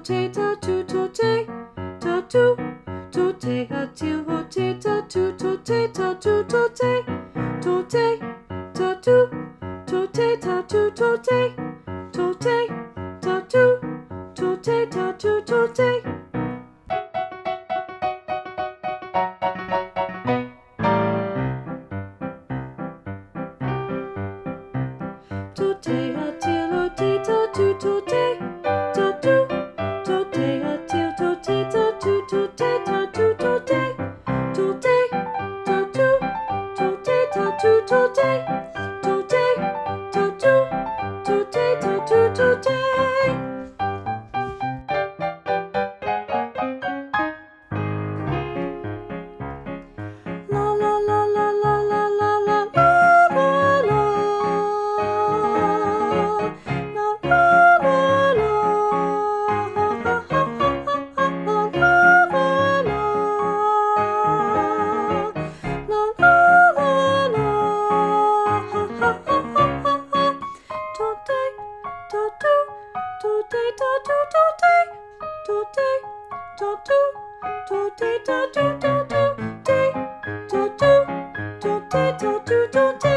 te ta tu to te ta tu to te ha til ho te ta tu to te ta tu to te ta tu to te ta tu to te ta tu to te ta tu to te. To te ha til ho te ta tu to te ta tu to te ha til to te ta tu to te ta tu to te ta tu to te ta tu to te ta tu to te ta tu to te. La la la la la la la la la la la la la la la to te